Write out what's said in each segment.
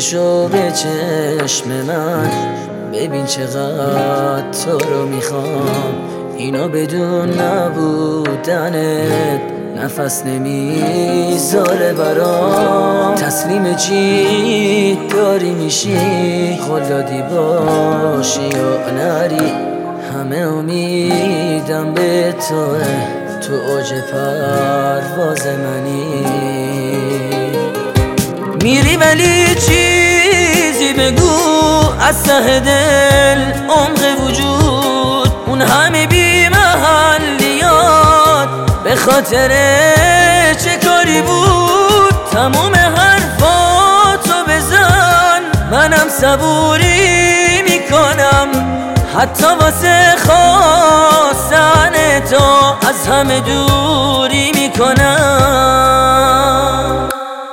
بشو به چشم من، ببین چقدر تو رو میخوام. اینا بدون نبودنت نفس نمیذاره برام. تسلیم چی داری میشی، خلادی باشی یا نری، همه امیدم به توه، تو اوج پرواز منی. میری ولی چیزی بگو از ته دل، عمق وجود اون همه بی محلیات، به خاطر چه کاری بود تموم حرفاتو بزن. منم صبوری میکنم حتی واسه خواستن تو، از همه دوری میکنم.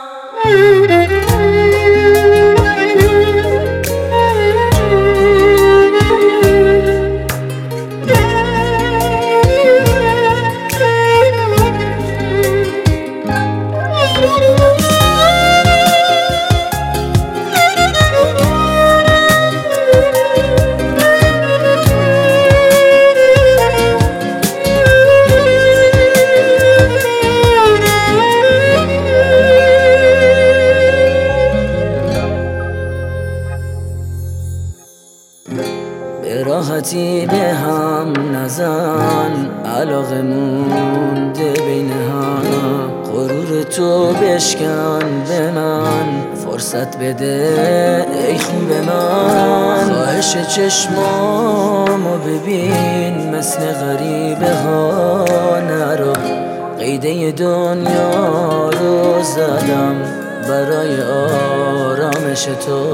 به راحتی به هم نزن، علاقه مونده بین هم. غرور تو بشکن به من، فرصت بده ای خوب من. خواهش چشمامو ببین، مثل غریبه ها نرو. قیده دنیا رو زدم برای آرامش تو.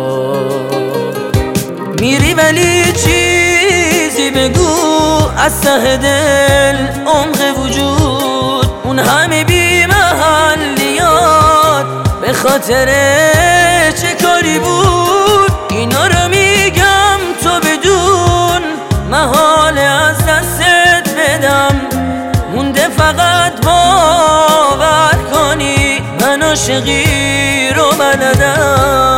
میری ولی چیزی بگو از ته دل، عمق وجود اون همه بی محلیات، به خاطر چه کاری بود اینا رو میگم تو بدون محال از دستت بدم. مونده فقط باور کنی من عاشقی رو بلدم.